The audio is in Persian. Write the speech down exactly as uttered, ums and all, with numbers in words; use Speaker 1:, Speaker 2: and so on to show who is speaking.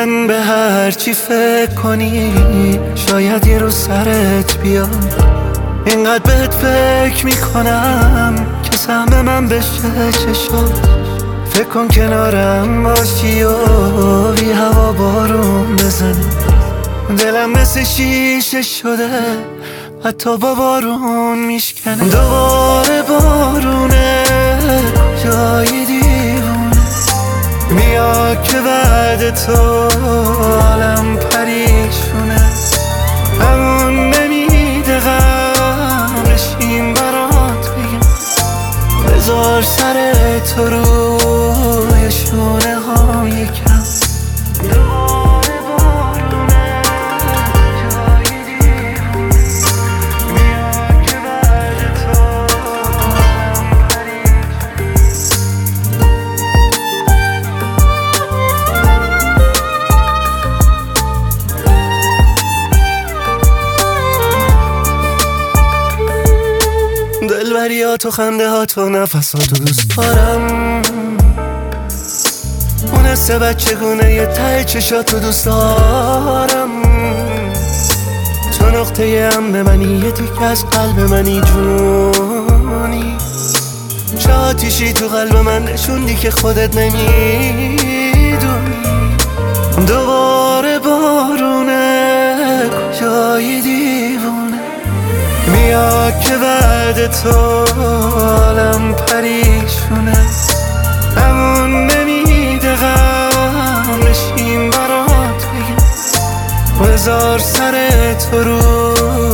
Speaker 1: من به هر چی فکر کنی شاید یه روز سرت بیاد. اینقدر بهت فکر میکنم که سهم من بشه چشات. فکر کن کنارم باشی و بی هوا بارون بزنی. دلم مثل شیشه شده حتی با بارون میشکنه. دوباره بارونه جای دیوونه میاد که بعد تو عالم پریشونه. همون نمیده غم بشین برات بگم. بذار سر تو روی شونه ها یکم. دلبریات و خنده هات و نفساتو دوست دارم. اون حس بچگونه یه ته چشاتو دوست دارم. تو نقطه هم به منی، یه تیک از قلب منی جونی. چه آتیشی تو قلب من نشوندی که خودت نمیدونی. دوباره بارونه کجای دیوونه میاد که بعد تو عالم پریشونه. همون نمیده غم بشین برات بگم. بذار سر تو رو